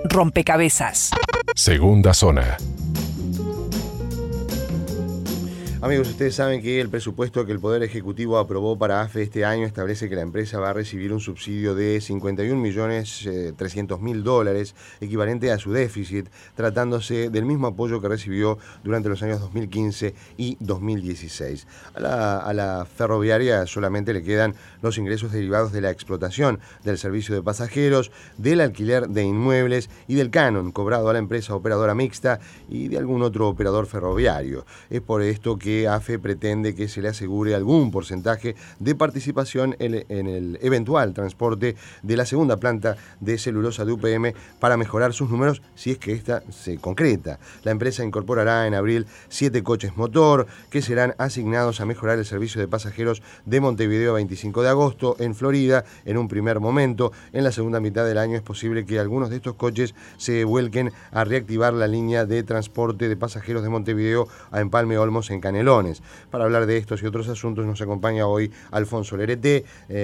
rompecabezas. Segunda zona. Amigos, ustedes saben que el presupuesto que el Poder Ejecutivo aprobó para AFE este año establece que la empresa va a recibir un subsidio de $51.300.000, equivalente a su déficit, tratándose del mismo apoyo que recibió durante los años 2015 y 2016. A la ferroviaria solamente le quedan los ingresos derivados de la explotación del servicio de pasajeros, del alquiler de inmuebles y del canon cobrado a la empresa operadora mixta y de algún otro operador ferroviario. Es por esto que AFE pretende que se le asegure algún porcentaje de participación en el eventual transporte de la segunda planta de celulosa de UPM para mejorar sus números si es que esta se concreta. La empresa incorporará en abril 7 coches motor que serán asignados a mejorar el servicio de pasajeros de Montevideo a 25 de agosto en Florida en un primer momento. En la segunda mitad del año es posible que algunos de estos coches se vuelquen a reactivar la línea de transporte de pasajeros de Montevideo a Empalme Olmos en Canelones. Para hablar de estos y otros asuntos nos acompaña hoy Alfonso Lerete,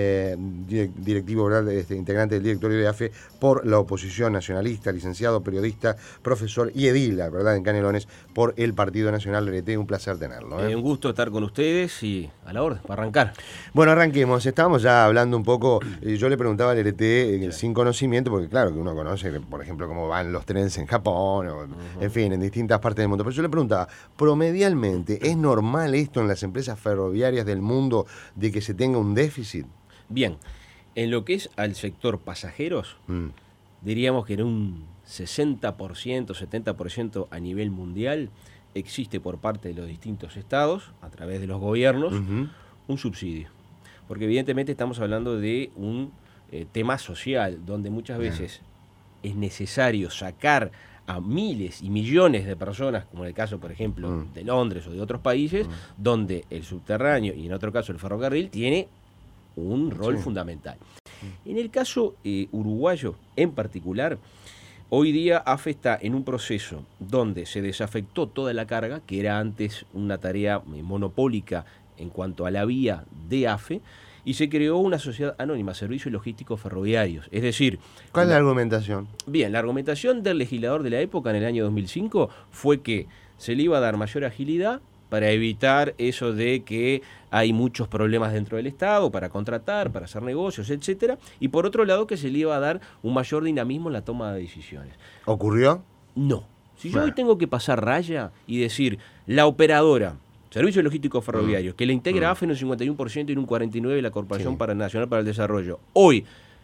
directivo, integrante del directorio de AFE por la oposición nacionalista, licenciado, periodista, profesor y edil, ¿verdad?, en Canelones por el Partido Nacional. Lerete, un placer tenerlo. Un gusto estar con ustedes y a la orden, para arrancar. Bueno, arranquemos. Estábamos ya hablando un poco, yo le preguntaba a Lerete sin conocimiento, porque claro que uno conoce, por ejemplo, cómo van los trenes en Japón, o, en fin, en distintas partes del mundo, pero yo le preguntaba, promedialmente, ¿es normal esto en las empresas ferroviarias del mundo de que se tenga un déficit? Bien, en lo que es al sector pasajeros, diríamos que en un 60%, 70% a nivel mundial existe por parte de los distintos estados, a través de los gobiernos, un subsidio. Porque evidentemente estamos hablando de un tema social, donde muchas veces es necesario sacar a miles y millones de personas, como en el caso, por ejemplo, de Londres o de otros países, donde el subterráneo y en otro caso el ferrocarril tiene un rol fundamental. En el caso uruguayo en particular, hoy día AFE está en un proceso donde se desafectó toda la carga, que era antes una tarea monopólica en cuanto a la vía de AFE, y se creó una sociedad anónima, Servicios Logísticos Ferroviarios. Es decir... ¿Cuál es la argumentación? Bien, la argumentación del legislador de la época, en el año 2005, fue que se le iba a dar mayor agilidad para evitar eso de que hay muchos problemas dentro del Estado, para contratar, para hacer negocios, etcétera, y por otro lado que se le iba a dar un mayor dinamismo en la toma de decisiones. ¿Ocurrió? No. Si yo hoy tengo que pasar raya y decir, la operadora... Servicios Logísticos Ferroviarios, que le integra AFE en un 51% y en un 49% la Corporación Nacional para el Desarrollo. Hoy,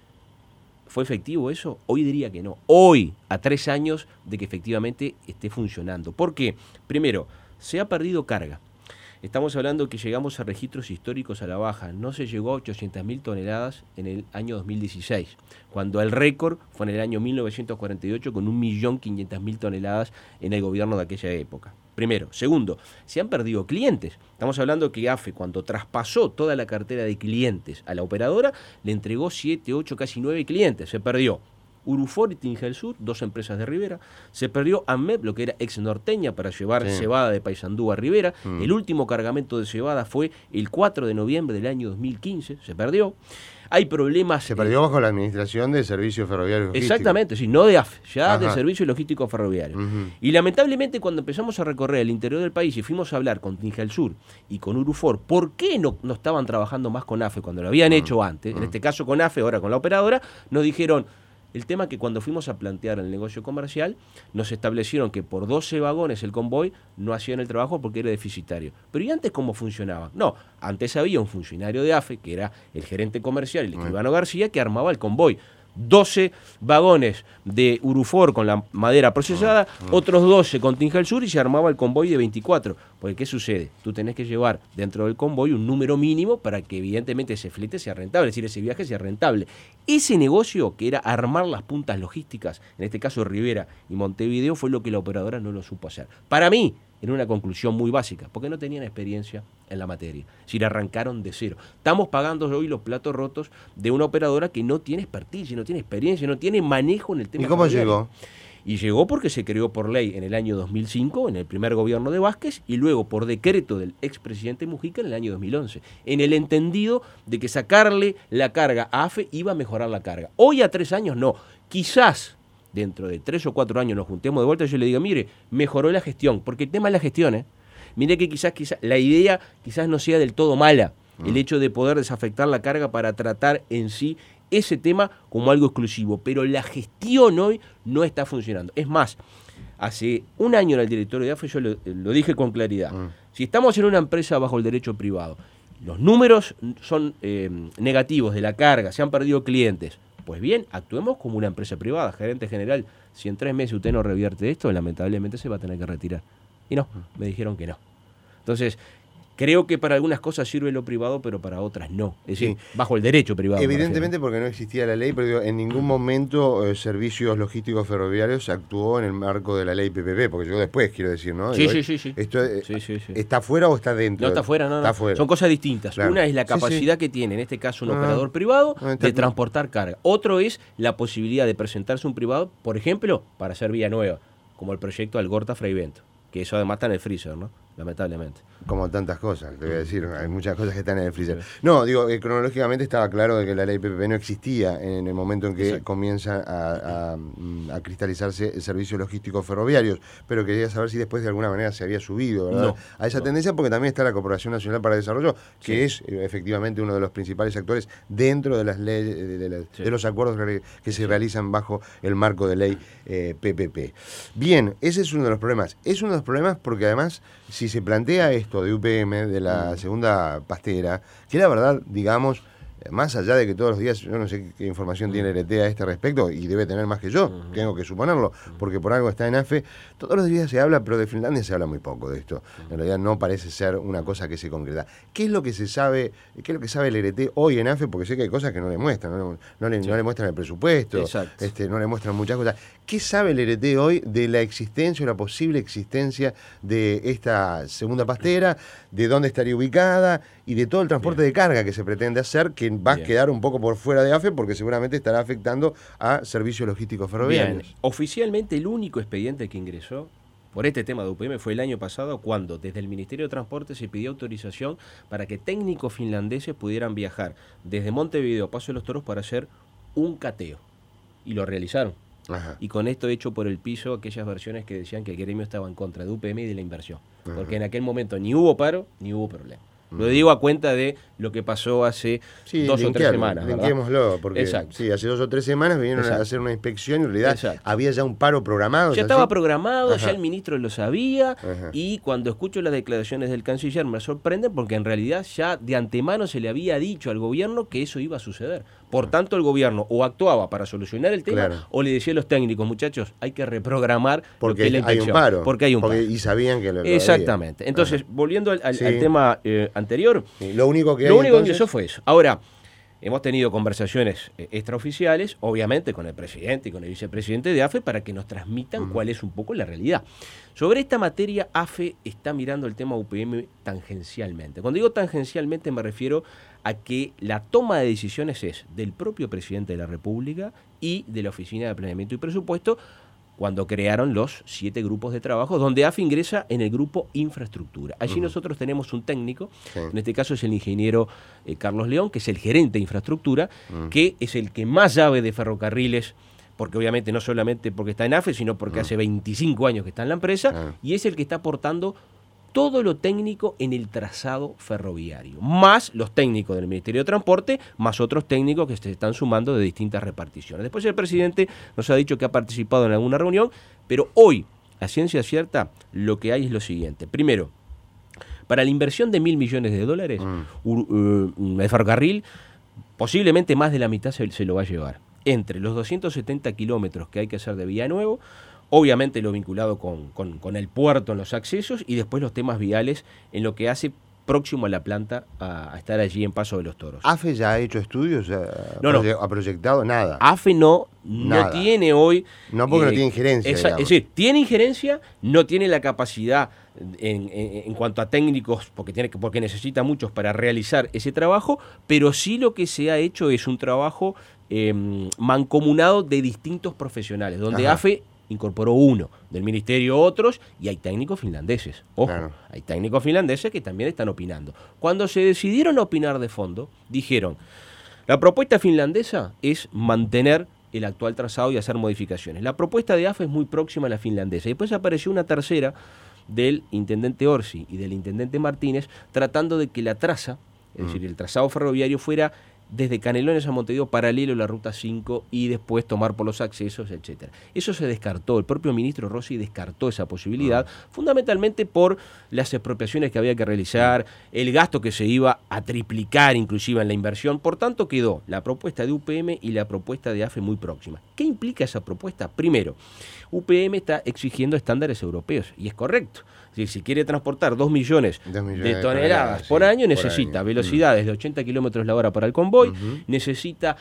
¿fue efectivo eso? Hoy diría que no. Hoy, a 3 años de que efectivamente esté funcionando. ¿Por qué? Primero, se ha perdido carga. Estamos hablando que llegamos a registros históricos a la baja. No se llegó a 800.000 toneladas en el año 2016, cuando el récord fue en el año 1948 con 1.500.000 toneladas en el gobierno de aquella época. Primero. Segundo, se han perdido clientes. Estamos hablando que AFE, cuando traspasó toda la cartera de clientes a la operadora, le entregó 7, 8, casi 9 clientes. Se perdió Urufor y Tingel Sur, 2 empresas de Rivera. Se perdió AMEP, lo que era ex Norteña, para llevar cebada de Paysandú a Rivera. El último cargamento de cebada fue el 4 de noviembre del año 2015. Se perdió. Hay problemas... Se perdió bajo la administración de Servicios Ferroviarios Logísticos. Exactamente, sí, no de AFE, ya de Servicios Logísticos Ferroviarios. Y lamentablemente cuando empezamos a recorrer el interior del país y fuimos a hablar con Tingel Sur y con Urufor, ¿por qué no estaban trabajando más con AFE cuando lo habían hecho antes? En este caso con AFE, ahora con la operadora, nos dijeron... El tema que cuando fuimos a plantear el negocio comercial, nos establecieron que por 12 vagones el convoy no hacían el trabajo porque era deficitario. Pero ¿y antes cómo funcionaba? No, antes había un funcionario de AFE, que era el gerente comercial, el escribano García, que armaba el convoy. 12 vagones de Urufor con la madera procesada, otros 12 con Tingel Sur y se armaba el convoy de 24. Porque ¿qué sucede? Tú tenés que llevar dentro del convoy un número mínimo para que evidentemente ese flete sea rentable, es decir, ese viaje sea rentable. Ese negocio, que era armar las puntas logísticas, en este caso Rivera y Montevideo, fue lo que la operadora no lo supo hacer. Para mí, era una conclusión muy básica, porque no tenían experiencia en la materia. Es decir, arrancaron de cero. Estamos pagando hoy los platos rotos de una operadora que no tiene expertise, no tiene experiencia, no tiene manejo en el tema. ¿Y cómo ferroviario. llegó? Y llegó porque se creó por ley en el año 2005, en el primer gobierno de Vázquez, y luego por decreto del expresidente Mujica en el año 2011, en el entendido de que sacarle la carga a AFE iba a mejorar la carga. Hoy a 3 años no. Quizás dentro de 3 o 4 años nos juntemos de vuelta y yo le diga, mire, mejoró la gestión, porque el tema es la gestión, Mire que quizás la idea quizás no sea del todo mala, el hecho de poder desafectar la carga para tratar en sí ese tema como algo exclusivo, pero la gestión hoy no está funcionando. Es más, hace un año en el directorio de AFE yo lo dije con claridad. Si estamos en una empresa bajo el derecho privado, los números son negativos de la carga, se han perdido clientes, pues bien, actuemos como una empresa privada. Gerente general, si en 3 meses usted no revierte esto, lamentablemente se va a tener que retirar. Y no, me dijeron que no. Entonces, creo que para algunas cosas sirve lo privado, pero para otras no. Es decir, bajo el derecho privado. Evidentemente porque no existía la ley, pero digo, en ningún momento Servicios Logísticos Ferroviarios actuó en el marco de la ley PPP, porque yo después quiero decir, ¿no? Sí. Esto, ¿está fuera o está dentro? No, está fuera, no. Está fuera. Son cosas distintas. Claro. Una es la capacidad que tiene, en este caso un operador privado, de transportar carga. Otro es la posibilidad de presentarse un privado, por ejemplo, para hacer vía nueva, como el proyecto Algorta-Freivento, que eso además está en el freezer, ¿no? Lamentablemente. Como tantas cosas, te voy a decir, hay muchas cosas que están en el freezer. No, digo, cronológicamente estaba claro de que la ley PPP no existía en el momento en que comienzan a cristalizarse servicios logísticos ferroviarios, pero quería saber si después de alguna manera se había subido, ¿verdad? A esa tendencia, porque también está la Corporación Nacional para el Desarrollo, que es efectivamente uno de los principales actores dentro de las leyes, de los acuerdos que se realizan bajo el marco de ley PPP. Bien, ese es uno de los problemas. Es uno de los problemas porque además, si se plantea esto de UPM, de la segunda pastera, que la verdad, digamos, más allá de que todos los días, yo no sé qué información tiene LT a este respecto, y debe tener más que yo, tengo que suponerlo, porque por algo está en AFE, todos los días se habla, pero de Finlandia se habla muy poco de esto. En realidad no parece ser una cosa que se concreta. ¿Qué es lo que se sabe, qué es lo que sabe el LT hoy en AFE? Porque sé que hay cosas que no le muestran, no le muestran el presupuesto, no le muestran muchas cosas. ¿Qué sabe el LT hoy de la existencia o la posible existencia de esta segunda pastera, de dónde estaría ubicada y de todo el transporte de carga que se pretende hacer, que va a quedar un poco por fuera de AFE porque seguramente estará afectando a servicios logísticos ferroviarios? Oficialmente el único expediente que ingresó por este tema de UPM fue el año pasado, cuando desde el Ministerio de Transporte se pidió autorización para que técnicos finlandeses pudieran viajar desde Montevideo a Paso de los Toros para hacer un cateo. Y lo realizaron. Y con esto hecho por el piso aquellas versiones que decían que el gremio estaba en contra de UPM y de la inversión. Porque en aquel momento ni hubo paro ni hubo problema. Lo digo a cuenta de lo que pasó hace 2 o 3 semanas. Linkémoslo, porque hace 2 o 3 semanas vinieron a hacer una inspección y en realidad había ya un paro programado. Ya estaba programado, ya el ministro lo sabía, y cuando escucho las declaraciones del canciller me sorprenden porque en realidad ya de antemano se le había dicho al gobierno que eso iba a suceder. Por tanto, el gobierno o actuaba para solucionar el tema o le decía a los técnicos, muchachos, hay que reprogramar porque la hay un paro. Porque hay un paro. Y sabían que lo Exactamente. Entonces, volviendo al tema anterior, lo único que ingresó fue eso. Ahora, hemos tenido conversaciones extraoficiales, obviamente con el presidente y con el vicepresidente de AFE, para que nos transmitan cuál es un poco la realidad. Sobre esta materia, AFE está mirando el tema UPM tangencialmente. Cuando digo tangencialmente me refiero a que la toma de decisiones es del propio presidente de la República y de la Oficina de Planeamiento y Presupuesto, cuando crearon los 7 grupos de trabajo, donde AFE ingresa en el grupo Infraestructura. Allí nosotros tenemos un técnico, en este caso es el ingeniero Carlos León, que es el gerente de Infraestructura, que es el que más sabe de ferrocarriles, porque obviamente no solamente porque está en AFE, sino porque hace 25 años que está en la empresa, y es el que está aportando todo lo técnico en el trazado ferroviario, más los técnicos del Ministerio de Transporte, más otros técnicos que se están sumando de distintas reparticiones. Después el presidente nos ha dicho que ha participado en alguna reunión, pero hoy, a ciencia cierta, lo que hay es lo siguiente. Primero, para la inversión de $1.000 millones, el ferrocarril, posiblemente más de la mitad se lo va a llevar. Entre los 270 kilómetros que hay que hacer de vía nuevo, obviamente lo vinculado con el puerto en los accesos y después los temas viales en lo que hace próximo a la planta a estar allí en Paso de los Toros. ¿AFE ya ha hecho estudios? ¿Ha proyectado? Nada. AFE no tiene hoy... No, porque no tiene injerencia. Es decir, tiene injerencia, no tiene la capacidad en cuanto a técnicos, porque necesita muchos para realizar ese trabajo, pero sí lo que se ha hecho es un trabajo mancomunado de distintos profesionales, donde AFE incorporó uno, del ministerio otros, y hay técnicos finlandeses. Ojo, hay técnicos finlandeses que también están opinando. Cuando se decidieron opinar de fondo, dijeron, la propuesta finlandesa es mantener el actual trazado y hacer modificaciones. La propuesta de AFE es muy próxima a la finlandesa. Y después apareció una tercera del intendente Orsi y del intendente Martínez, tratando de que la traza, es decir, el trazado ferroviario fuera desde Canelones a Montevideo paralelo a la Ruta 5 y después tomar por los accesos, etcétera. Eso se descartó, el propio ministro Rossi descartó esa posibilidad, fundamentalmente por las expropiaciones que había que realizar, el gasto que se iba a triplicar inclusive en la inversión. Por tanto, quedó la propuesta de UPM y la propuesta de AFE muy próxima. ¿Qué implica esa propuesta? Primero, UPM está exigiendo estándares europeos, y es correcto. Es decir, si quiere transportar 2 millones de toneladas por año, necesita velocidades de 80 kilómetros la hora para el convoy, necesita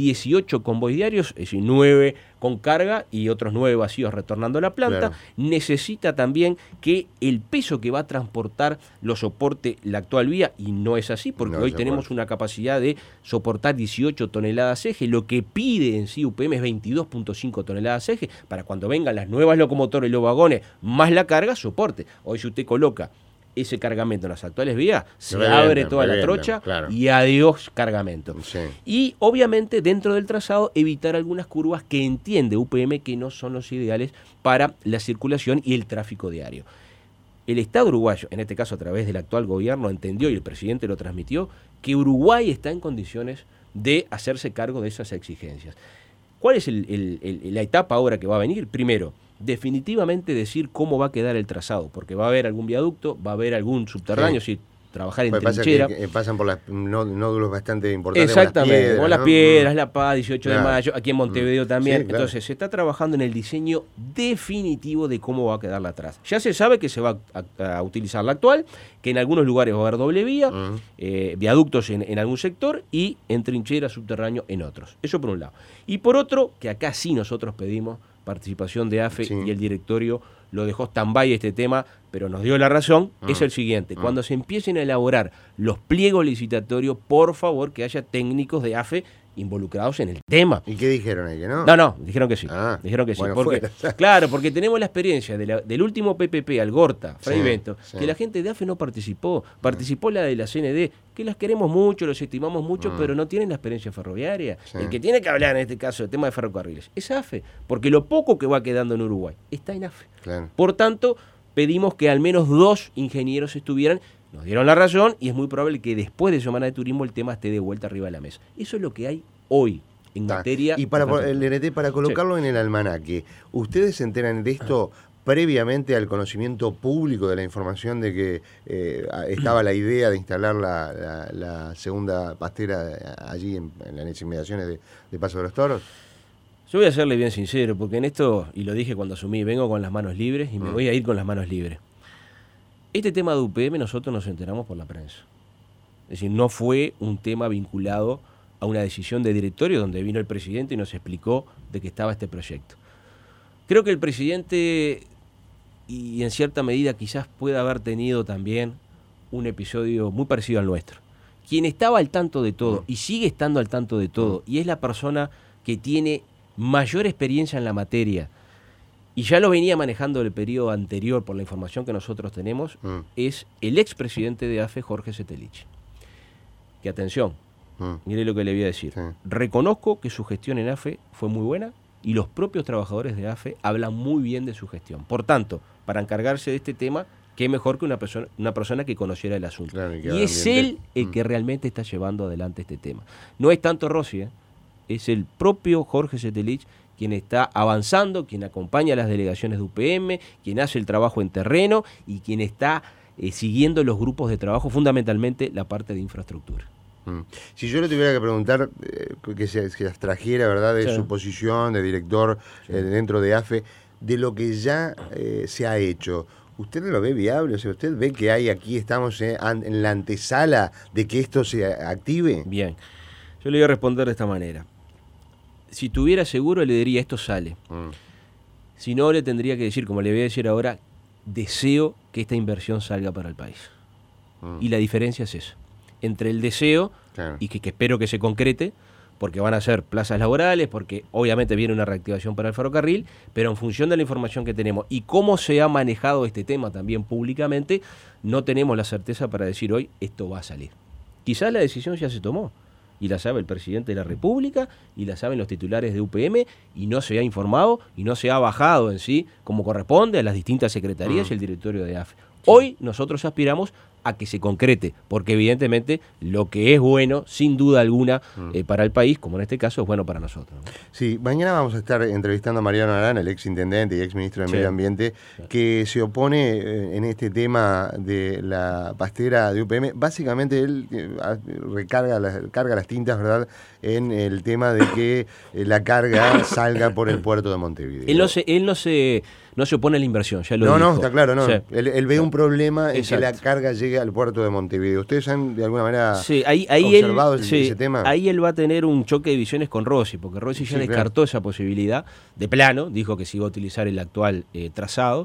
18 convoys diarios, es decir, 9 con carga y otros 9 vacíos retornando a la planta. Necesita también que el peso que va a transportar lo soporte la actual vía, y no es así, porque hoy tenemos una capacidad de soportar 18 toneladas eje. Lo que pide en sí UPM es 22.5 toneladas eje, para cuando vengan las nuevas locomotoras y los vagones, más la carga, soporte. Hoy si usted coloca ese cargamento en las actuales vías, se abre toda la trocha y adiós cargamento. Sí. Y obviamente dentro del trazado evitar algunas curvas que entiende UPM que no son los ideales para la circulación y el tráfico diario. El Estado uruguayo, en este caso a través del actual gobierno, entendió, y el presidente lo transmitió, que Uruguay está en condiciones de hacerse cargo de esas exigencias. ¿Cuál es la etapa ahora que va a venir? Primero, definitivamente decir cómo va a quedar el trazado, porque va a haber algún viaducto, va a haber algún subterráneo, si trabajar en trinchera. Pasan por nódulos bastante importantes. Exactamente, como las Piedras, La Paz, 18 de mayo, aquí en Montevideo también. Entonces se está trabajando en el diseño definitivo de cómo va a quedar la traza. Ya se sabe que se va a utilizar la actual, que en algunos lugares va a haber doble vía, viaductos en algún sector y en trinchera subterráneo en otros. Eso por un lado. Y por otro, que acá sí nosotros pedimos participación de AFE y el directorio lo dejó stand-by este tema, pero nos dio la razón, es el siguiente: cuando se empiecen a elaborar los pliegos licitatorios, por favor que haya técnicos de AFE involucrados en el tema. ¿Y qué dijeron ellos, no? No, dijeron que sí. Dijeron que sí. Bueno, claro, porque tenemos la experiencia del último PPP, Algorta, Fray Bento, que la gente de AFE no participó. Participó la de la CND, que las queremos mucho, los estimamos mucho, pero no tienen la experiencia ferroviaria. El que tiene que hablar en este caso del tema de ferrocarriles es AFE, porque lo poco que va quedando en Uruguay está en AFE. Por tanto, pedimos que al menos 2 ingenieros estuvieran. Nos dieron la razón y es muy probable que después de Semana de Turismo el tema esté de vuelta arriba de la mesa. Eso es lo que hay hoy en materia. Y para el NT, para colocarlo en el almanaque, ¿ustedes se enteran de esto previamente al conocimiento público de la información de que estaba la idea de instalar la segunda pastera allí en las inmediaciones de Paso de los Toros? Yo voy a serle bien sincero, porque en esto, y lo dije cuando asumí, vengo con las manos libres y me voy a ir con las manos libres. Este tema de UPM nosotros nos enteramos por la prensa. Es decir, no fue un tema vinculado a una decisión de directorio donde vino el presidente y nos explicó de que estaba este proyecto. Creo que el presidente, y en cierta medida quizás pueda haber tenido también un episodio muy parecido al nuestro. Quien estaba al tanto de todo y sigue estando al tanto de todo, y es la persona que tiene mayor experiencia en la materia, y ya lo venía manejando el periodo anterior por la información que nosotros tenemos, es el expresidente de AFE, Jorge Setelich. Que atención, mire lo que le voy a decir. Reconozco que su gestión en AFE fue muy buena y los propios trabajadores de AFE hablan muy bien de su gestión. Por tanto, para encargarse de este tema, qué mejor que una persona que conociera el asunto. Y es él el que realmente está llevando adelante este tema. No es tanto Rossi, es el propio Jorge Setelich quien está avanzando, quien acompaña a las delegaciones de UPM, quien hace el trabajo en terreno y quien está siguiendo los grupos de trabajo, fundamentalmente la parte de infraestructura. Si yo le tuviera que preguntar, que se abstrajera, ¿verdad?, de su posición de director dentro de AFE, de lo que ya se ha hecho, ¿usted lo ve viable? O sea, ¿usted ve que estamos en la antesala de que esto se active? Bien, yo le voy a responder de esta manera. Si tuviera seguro, le diría esto sale. Si no, le tendría que decir, como le voy a decir ahora, deseo que esta inversión salga para el país. Y la diferencia es esa. Entre el deseo y que espero que se concrete, porque van a ser plazas laborales, porque obviamente viene una reactivación para el ferrocarril, pero en función de la información que tenemos y cómo se ha manejado este tema también públicamente, no tenemos la certeza para decir hoy esto va a salir. Quizás la decisión ya se tomó. y la sabe el presidente de la República, y la saben los titulares de UPM, y no se ha informado, y no se ha bajado en sí, como corresponde, a las distintas secretarías y el directorio de AFE. Hoy nosotros aspiramos a que se concrete, porque evidentemente lo que es bueno, sin duda alguna, para el país, como en este caso, es bueno para nosotros, ¿no? Sí, mañana vamos a estar entrevistando a Mariano Arana, el ex intendente y ex ministro de Medio Ambiente, que se opone en este tema de la pastera de UPM. Básicamente él carga las tintas, ¿verdad?, en el tema de que la carga salga por el puerto de Montevideo. Él no se opone a la inversión, ya lo dijo. No, está claro, no. O sea, él ve un problema en que la exacto. carga llegue al puerto de Montevideo. ¿Ustedes han de alguna manera observado ese tema? Ahí él va a tener un choque de visiones con Rossi, porque Rossi ya descartó esa posibilidad de plano, dijo que se iba a utilizar el actual trazado,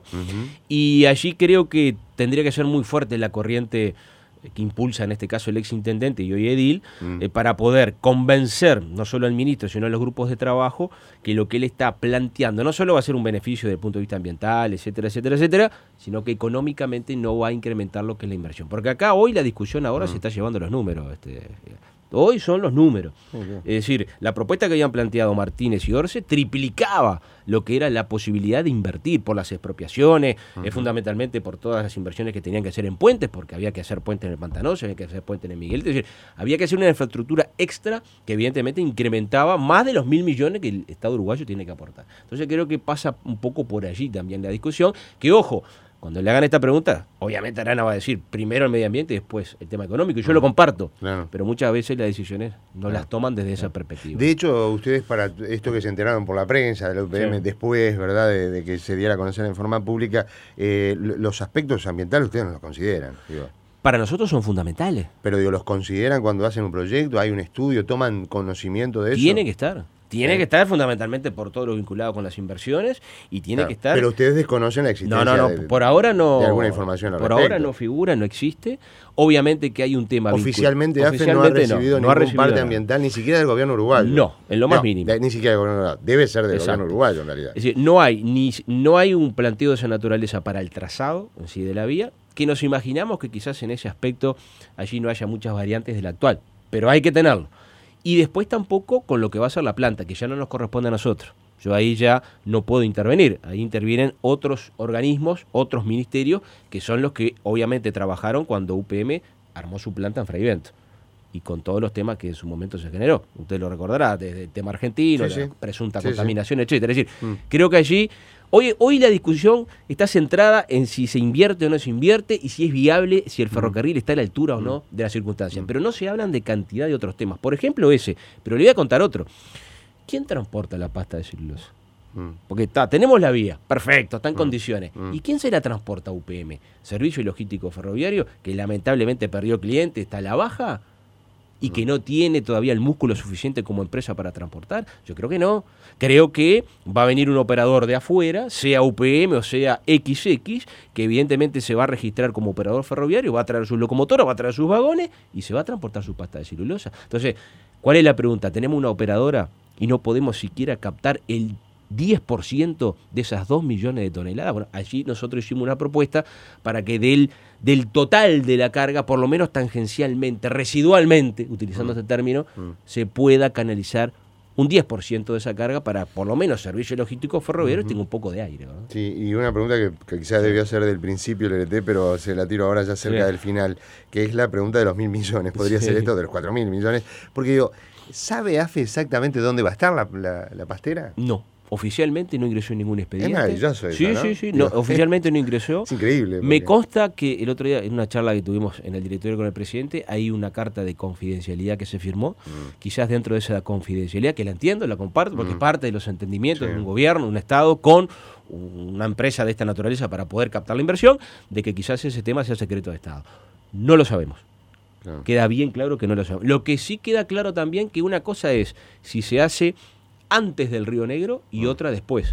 y allí creo que tendría que ser muy fuerte la corriente que impulsa en este caso el ex intendente y hoy edil, para poder convencer no solo al ministro, sino a los grupos de trabajo, que lo que él está planteando no solo va a ser un beneficio desde el punto de vista ambiental, etcétera, etcétera, etcétera, sino que económicamente no va a incrementar lo que es la inversión. Porque acá hoy la discusión ahora se está llevando los números. Hoy son los números. Es decir, la propuesta que habían planteado Martínez y Orce triplicaba lo que era la posibilidad de invertir por las expropiaciones, fundamentalmente por todas las inversiones que tenían que hacer en puentes, porque había que hacer puentes en el Pantanoso, había que hacer puentes en el Miguel. Es decir, había que hacer una infraestructura extra que evidentemente incrementaba más de los 1.000 millones que el Estado uruguayo tiene que aportar. Entonces creo que pasa un poco por allí también la discusión, que ojo, cuando le hagan esta pregunta, obviamente Arana va a decir primero el medio ambiente y después el tema económico, y yo lo comparto, pero muchas veces las decisiones no las toman desde esa perspectiva. De hecho, ustedes, para esto que se enteraron por la prensa de la UPM después, ¿verdad?, de que se diera a conocer en forma pública, los aspectos ambientales ustedes no los consideran, digo. Para nosotros son fundamentales. Pero digo, ¿los consideran cuando hacen un proyecto? ¿Hay un estudio? ¿Toman conocimiento de eso? Tiene que estar. Tiene que estar fundamentalmente por todo lo vinculado con las inversiones y tiene que estar... Pero ustedes desconocen la existencia por ahora no, de alguna información al respecto. Por ahora no figura, no existe. Obviamente que hay un tema... Oficialmente AFE no ha recibido ningún parte ambiental, ni siquiera del gobierno uruguayo. No, en lo más mínimo. Ni siquiera del gobierno uruguayo. Debe ser del gobierno uruguayo en realidad. Es decir, no hay un planteo de esa naturaleza para el trazado en sí de la vía, que nos imaginamos que quizás en ese aspecto allí no haya muchas variantes del actual, pero hay que tenerlo. Y después tampoco con lo que va a ser la planta, que ya no nos corresponde a nosotros. Yo ahí ya no puedo intervenir. Ahí intervienen otros organismos, otros ministerios, que son los que obviamente trabajaron cuando UPM armó su planta en Freivento. Y con todos los temas que en su momento se generó. Usted lo recordará, desde el tema argentino, la presunta contaminación, etcétera. Es decir, creo que allí... Hoy la discusión está centrada en si se invierte o no se invierte y si es viable, si el ferrocarril está a la altura o no de las circunstancias. Pero no se hablan de cantidad de otros temas. Por ejemplo ese, pero le voy a contar otro. ¿Quién transporta la pasta de celulosa? Porque tenemos la vía, perfecto, está en condiciones. ¿Y quién se la transporta a UPM? ¿Servicio Logístico Ferroviario, que lamentablemente perdió cliente, está a la baja? ¿Y que no tiene todavía el músculo suficiente como empresa para transportar? Yo creo que no. Creo que va a venir un operador de afuera, sea UPM o sea XX, que evidentemente se va a registrar como operador ferroviario, va a traer sus locomotoras, va a traer sus vagones y se va a transportar su pasta de celulosa. Entonces, ¿cuál es la pregunta? Tenemos una operadora y no podemos siquiera captar el 10% de esas 2 millones de toneladas. Bueno, allí nosotros hicimos una propuesta para que del total de la carga, por lo menos tangencialmente, residualmente, utilizando este término, se pueda canalizar un 10% de esa carga para, por lo menos, servicio logístico ferroviario tenga un poco de aire, ¿no? Sí, y una pregunta que quizás debió ser del principio el LT, pero se la tiro ahora ya cerca del final, que es la pregunta de los 1.000 millones. ¿Podría ser esto de los 4.000 millones? Porque digo, ¿sabe AFE exactamente dónde va a estar la pastera? No. Oficialmente no ingresó en ningún expediente. Es maravilloso eso, ¿no? Sí. No, oficialmente no ingresó. Es increíble. Me consta que el otro día, en una charla que tuvimos en el directorio con el presidente, hay una carta de confidencialidad que se firmó. Quizás dentro de esa confidencialidad, que la entiendo, la comparto, porque es parte de los entendimientos de un gobierno, un Estado, con una empresa de esta naturaleza para poder captar la inversión, de que quizás ese tema sea secreto de Estado. No lo sabemos. Queda bien claro que no lo sabemos. Lo que sí queda claro también que una cosa es si se hace antes del Río Negro y otra después.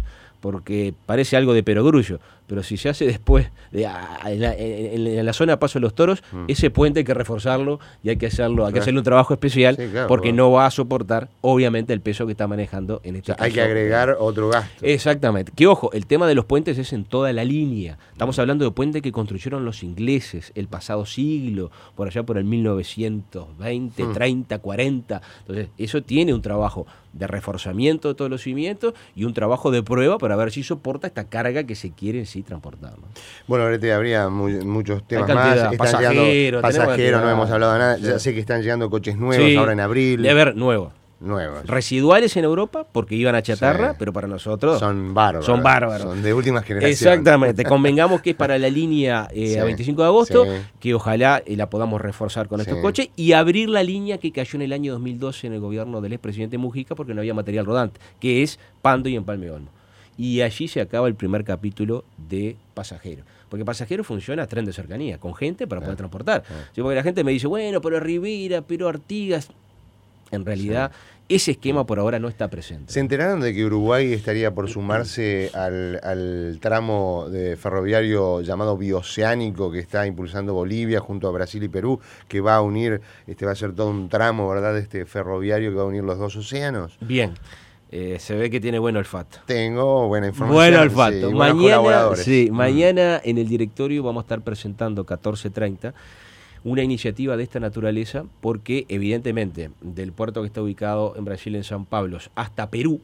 porque parece algo de perogrullo, pero si se hace después, en la zona de Paso de los Toros, ese puente hay que reforzarlo y hay que hacerlo, hay que hacerle un trabajo especial, sí, claro, porque no va a soportar, obviamente, el peso que está manejando en este caso. Hay que agregar otro gasto. Exactamente. Que ojo, el tema de los puentes es en toda la línea. Estamos hablando de puentes que construyeron los ingleses el pasado siglo, por allá por el 1920, 30, 40. Entonces, eso tiene un trabajo de reforzamiento de todos los cimientos y un trabajo de prueba para ver si soporta esta carga que se quiere en sí transportar, ¿no? Bueno, ahorita habría muchos temas más. Pasajeros, no hemos hablado de nada. Ya sé que están llegando coches nuevos ahora en abril. A ver, nuevos. Residuales en Europa porque iban a chatarra, pero para nosotros son bárbaros. Son de última generación. Exactamente. Convengamos que es para la línea a 25 de agosto, que ojalá la podamos reforzar con estos coches y abrir la línea que cayó en el año 2012 en el gobierno del expresidente Mujica porque no había material rodante, que es Pando y Empalme Olmo. Y allí se acaba el primer capítulo de Pasajero. Porque Pasajero funciona a tren de cercanía, con gente para poder transportar. Sí, porque la gente me dice, bueno, pero Rivera, pero Artigas. En realidad, ese esquema por ahora no está presente. ¿Se enteraron de que Uruguay estaría por sumarse al tramo de ferroviario llamado bioceánico que está impulsando Bolivia junto a Brasil y Perú, que va a unir, va a ser todo un tramo, ¿verdad?, ferroviario que va a unir los dos océanos? Bien. Se ve que tiene buen olfato. Tengo buena información. Buen olfato. Mañana en el directorio vamos a estar presentando 14:30 una iniciativa de esta naturaleza porque evidentemente del puerto que está ubicado en Brasil, en San Pablo, hasta Perú,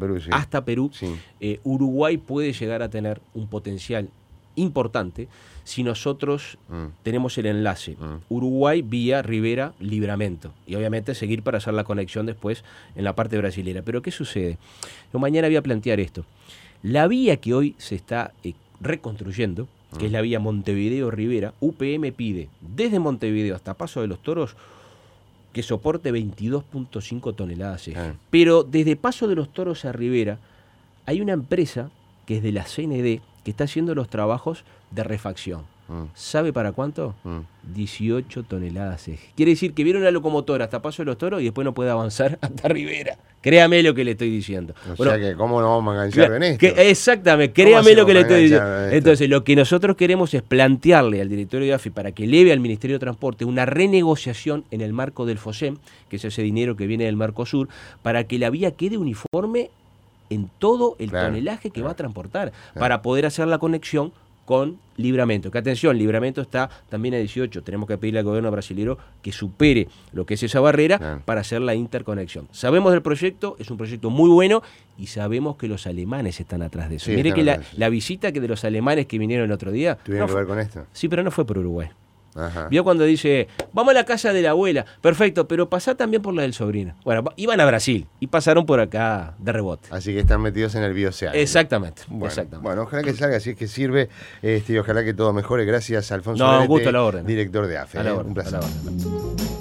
Uruguay puede llegar a tener un potencial importante si nosotros tenemos el enlace Uruguay vía Rivera, Libramento, y obviamente seguir para hacer la conexión después en la parte brasilera. Pero ¿qué sucede? Yo mañana voy a plantear esto. La vía que hoy se está reconstruyendo, que es la vía Montevideo-Rivera, UPM pide desde Montevideo hasta Paso de los Toros que soporte 22.5 toneladas eje. Pero desde Paso de los Toros a Rivera hay una empresa que es de la CND que está haciendo los trabajos de refacción. ¿Sabe para cuánto? 18 toneladas eje. Quiere decir que viene una locomotora hasta Paso de los Toros y después no puede avanzar hasta Rivera. Créame lo que le estoy diciendo. O sea que cómo nos vamos a enganchar en esto. Exactamente, créame lo que le estoy diciendo. Entonces, lo que nosotros queremos es plantearle al directorio de AFI para que eleve al Ministerio de Transporte una renegociación en el marco del FOSEM, que es ese dinero que viene del Mercosur, para que la vía quede uniforme en todo el tonelaje que va a transportar, para poder hacer la conexión con Libramento. Que atención, Libramento está también a 18. Tenemos que pedirle al gobierno brasilero que supere lo que es esa barrera para hacer la interconexión. Sabemos del proyecto, es un proyecto muy bueno y sabemos que los alemanes están atrás de eso. Mire que la visita que de los alemanes que vinieron el otro día... ¿Tuvieron que ver con esto? Sí, pero no fue por Uruguay. Vio cuando dice, vamos a la casa de la abuela, perfecto, pero pasá también por la del sobrino. Bueno, iban a Brasil y pasaron por acá de rebote. Así que están metidos en el bioceánico. Exactamente. Bueno, ojalá que salga, si es que sirve, y ojalá que todo mejore. Gracias, Alfonso. No, un gusto a la orden. Director de AFE. Un placer.